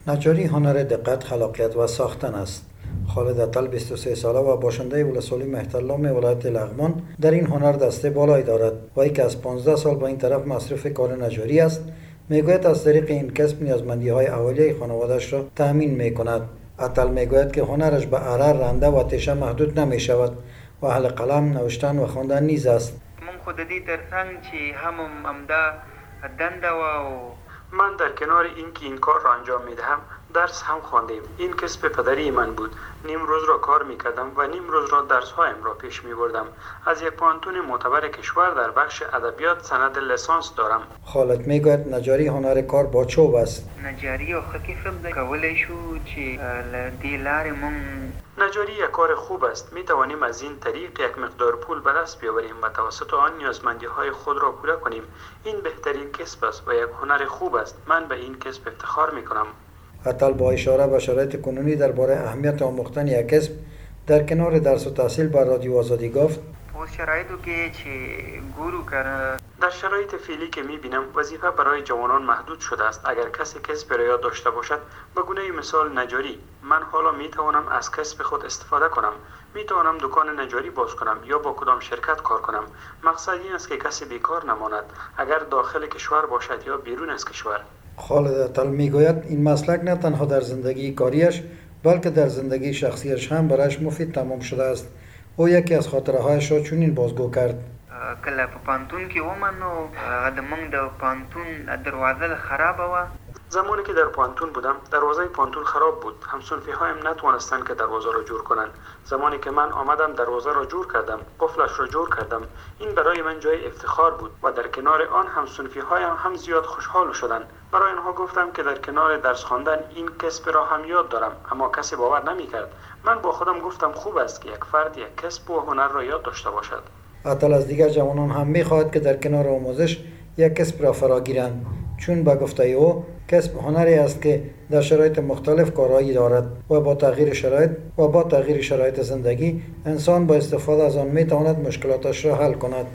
نجاری هنر دقت، خلاقیت و ساختن است. خالد اتل 23 ساله و باشنده ولسوالی مهترلام ولایت لغمان در این هنر دسته بالایی دارد و که از 15 سال به این طرف مصروف کار نجاری است. میگوید از طریق این کسب نیازمندی‌های اولیه خانواده‌اش را تأمین می‌کند. اتل میگوید که هنرش به اره، رنده و تیشه محدود نمی‌شود و اهل قلم، نوشتن و خواندن نیز است. من خود دې ترڅنګ چې هم عمده دنده و من در کنار اینکه این کار را انجام میدهم درس هم خواندیم. این کسب پدری من بود. نیم روز را کار میکردم و نیم روز را درس هایم را پیش میبردم. از یک پانتون معتبر کشور در بخش ادبیات سند لیسانس دارم. خالد میگوید نجاری هنر کار با چوب است. نجاری او خکیفم ده کولای شو چې دې لارې مون نجاری یک کار خوب است. می توانیم از این طریق یک مقدار پول به دست بیاوریم و توسط آن نیازمندی های خود را پوره کنیم. این بهترین کسب است و یک هنر خوب است. من به این کسب افتخار می کنم. اتل با اشاره به شرایط کنونی درباره اهمیت آموختن یک کسب در کنار درس و تحصیل بر رادیو آزادی گفت: په شرایطو کې چې ګورو کنه در شرایط فعلی که می‌بینم وظیفه برای جوانان محدود شده است. اگر کسی کسب را یاد داشته باشد، به گونه مثال نجاری، من حالا میتوانم از کسب خود استفاده کنم. میتوانم دکان نجاری باز کنم یا با کدام شرکت کار کنم. مقصد این است که کسی بیکار نماند، اگر داخل کشور باشد یا بیرون از کشور. خالد اتل میگوید این مسلک نه تنها در زندگی کاریش بلکه در زندگی شخصیش هم برایش مفید تمام شده است. او یکی از خاطرهایش را چنین بازگو کرد: کله په پانتون کې ومنو هغه د موږ د پانتون دروازه خرابه و. زمانی که در پانتون بودم دروازه پانتون خراب بود. همسنفی هایم نتوانستند که دروازه را جور کنند. زمانی که من آمدم دروازه را جور کردم، قفلش را جور کردم. این برای من جای افتخار بود و در کنار آن همسنفی هایم هم زیاد خوشحال شدند. برای آنها گفتم که در کنار درس خواندن این کسب را هم یاد دارم، اما کسی باور نمی‌کرد. من با خودم گفتم خوب است که یک فرد یک کسب و هنر را یاد داشته باشد. اتل از دیگر جوانان هم می‌خواهد که در کنار آموزش یک کسب را فراگیرند، چون به گفته او کسب هنری است که در شرایط مختلف کارایی دارد و با تغییر شرایط زندگی انسان با استفاده از آن میتواند مشکلاتش را حل کند.